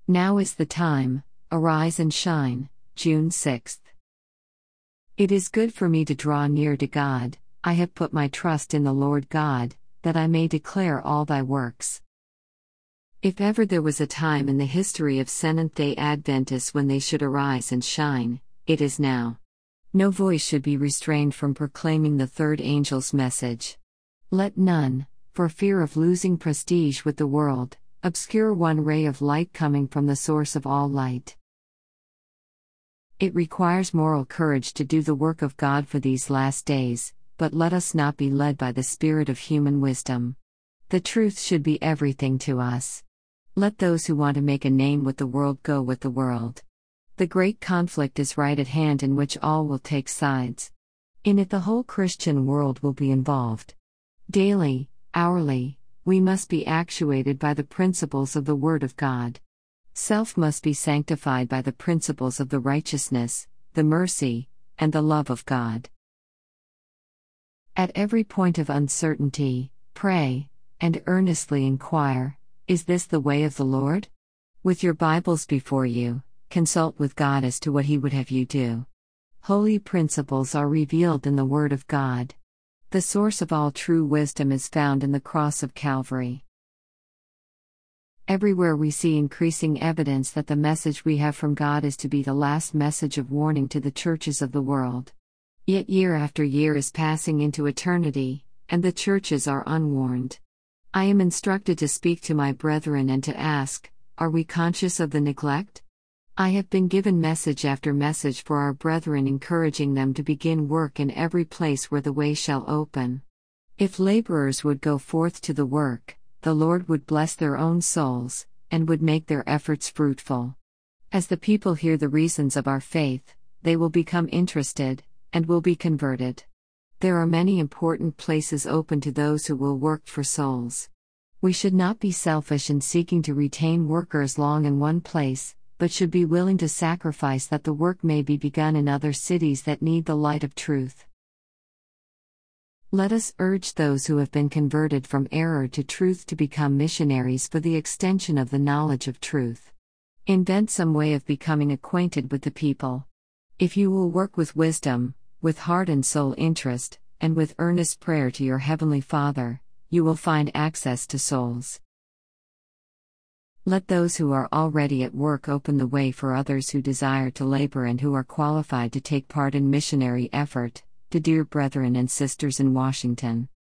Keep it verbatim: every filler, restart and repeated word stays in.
Now is the time, arise and shine. June sixth. It is good for me to draw near to God. I have put my trust in the Lord God, that I may declare all thy works. If ever there was a time in the history of Seventh-day Adventists when they should arise and shine, it is now. No voice should be restrained from proclaiming the third angel's message. Let none, for fear of losing prestige with the world, obscure one ray of light coming from the source of all light. It requires moral courage to do the work of God for these last days, but let us not be led by the spirit of human wisdom. The truth should be everything to us. Let those who want to make a name with the world go with the world. The great conflict is right at hand in which all will take sides. In it the whole Christian world will be involved. Daily, hourly, we must be actuated by the principles of the Word of God. Self must be sanctified by the principles of the righteousness, the mercy, and the love of God. At every point of uncertainty, pray, and earnestly inquire, is this the way of the Lord? With your Bibles before you, consult with God as to what He would have you do. Holy principles are revealed in the Word of God. The source of all true wisdom is found in the cross of Calvary. Everywhere we see increasing evidence that the message we have from God is to be the last message of warning to the churches of the world. Yet year after year is passing into eternity, and the churches are unwarned. I am instructed to speak to my brethren and to ask, are we conscious of the neglect? I have been given message after message for our brethren, encouraging them to begin work in every place where the way shall open. If laborers would go forth to the work, the Lord would bless their own souls, and would make their efforts fruitful. As the people hear the reasons of our faith, they will become interested, and will be converted. There are many important places open to those who will work for souls. We should not be selfish in seeking to retain workers long in one place, but should be willing to sacrifice that the work may be begun in other cities that need the light of truth. Let us urge those who have been converted from error to truth to become missionaries for the extension of the knowledge of truth. Invent some way of becoming acquainted with the people. If you will work with wisdom, with heart and soul interest, and with earnest prayer to your Heavenly Father, you will find access to souls. Let those who are already at work open the way for others who desire to labor and who are qualified to take part in missionary effort, to dear brethren and sisters in Washington.